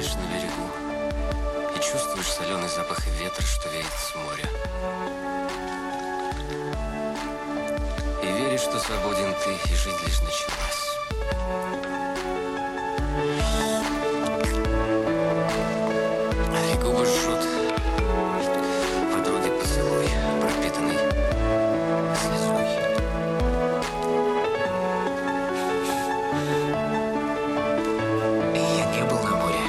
стоишь на берегу и чувствуешь соленый запах ветра, что веет с моря. И веришь, что свободен ты, и жизнь лишь началась. И губы жжет подруги поцелуй, пропитанный слезой. И я не был на море.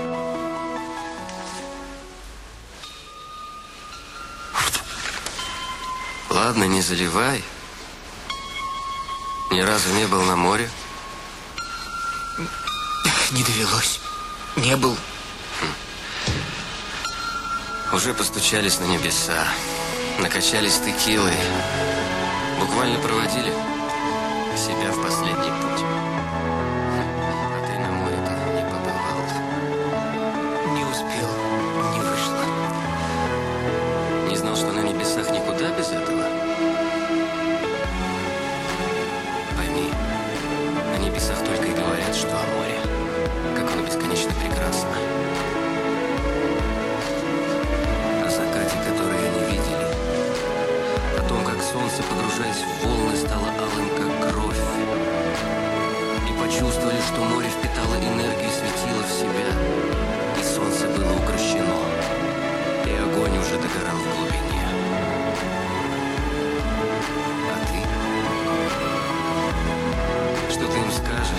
Ладно, не заливай. Ни разу не был на море? Не довелось. Не был. Уже постучались на небеса, накачались текилой, буквально проводили себя в последний путь. А ты на море-то не побывал. Не успел. Не вышло. Не знал, что на небесах никуда без этого? Пойми, на небесах только и говорят, что о море, как оно бесконечно прекрасно. О закате, который они видели, о том, как солнце, погружаясь в волны, стало алым, как кровь, и почувствовали, что море впитало энергию и светило в себя, и солнце было укрощено, и огонь уже догорал в глубине. А ты? Что ты им скажешь?